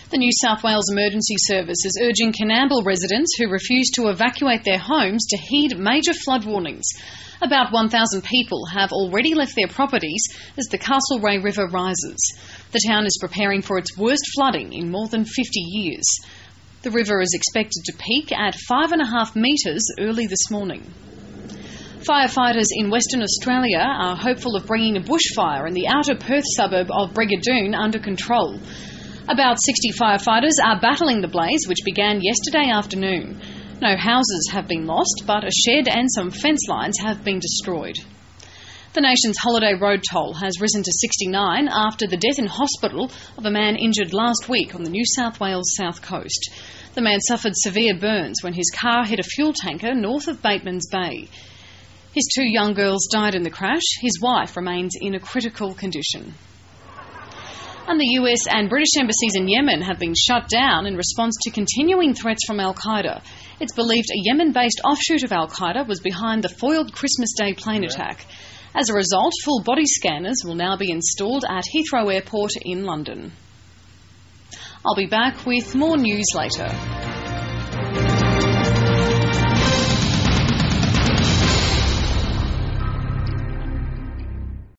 The New South Wales Emergency Service is urging Coonamble residents who refuse to evacuate their homes to heed major flood warnings. About 1,000 people have already left their properties as the Castlereagh River rises. The town is preparing for its worst flooding in more than 50 years. The river is expected to peak at 5.5 metres early this morning. Firefighters in Western Australia are hopeful of bringing a bushfire in the outer Perth suburb of Brigadoon under control. About 60 firefighters are battling the blaze, which began yesterday afternoon. No houses have been lost, but a shed and some fence lines have been destroyed. The nation's holiday road toll has risen to 69 after the death in hospital of a man injured last week on the New South Wales south coast. The man suffered severe burns when his car hit a fuel tanker north of Batemans Bay. His 2 young girls died in the crash. His wife remains in a critical condition. And the US and British embassies in Yemen have been shut down in response to continuing threats from Al-Qaeda. It's believed a Yemen-based offshoot of Al-Qaeda was behind the foiled Christmas Day plane attack. As a result, full body scanners will now be installed at Heathrow Airport in London. I'll be back with more news later.